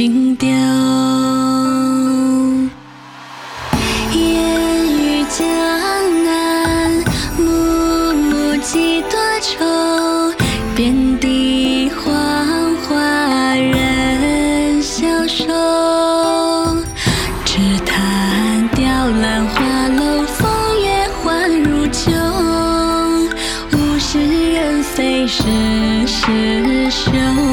情调。烟雨江南，暮暮几多愁，遍地黄花人消瘦。只叹雕栏花楼，风月换如旧。物是人非事事休。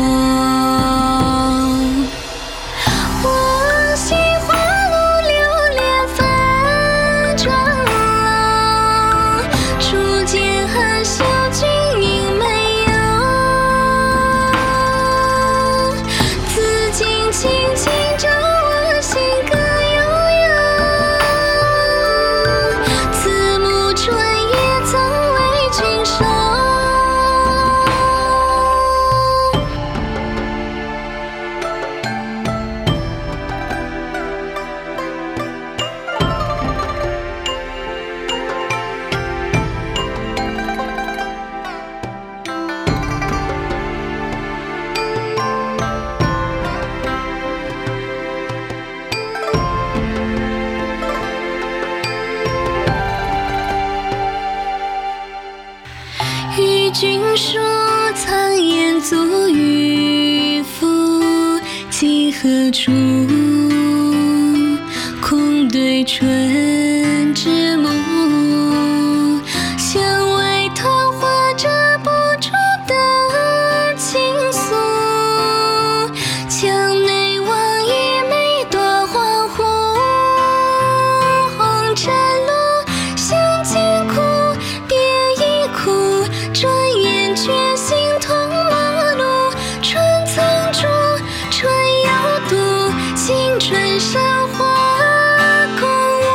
往昔花路流连繁妆楼，初见含羞君应没有。自今轻轻照我心歌悠悠，此幕春夜曾为君守。与君书苍烟足与赋，寄何处？空对春之幕，向外桃花遮不住的情愫，墙内望一眉多恍惚。红尘路，相见苦，别亦苦。转眼却形同陌路，春曾住，春又度，青春韶华共舞。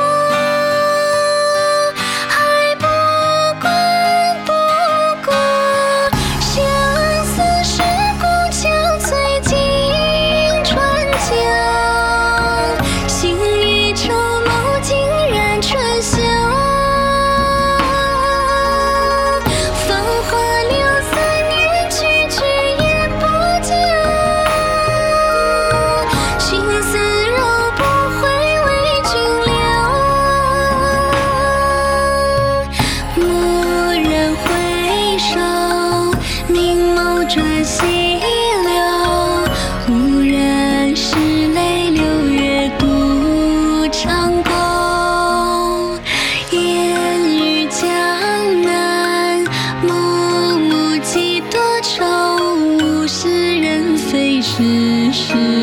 还不管不顾，相思时故憔悴尽春秋。心与愁梦尽染春袖。芳华流3年，去去也不久。心思若不会为君留。蓦然回首，明眸转西流。忽然拭泪流月渡长沟。烟雨江南，暮暮几多愁，物是人非事事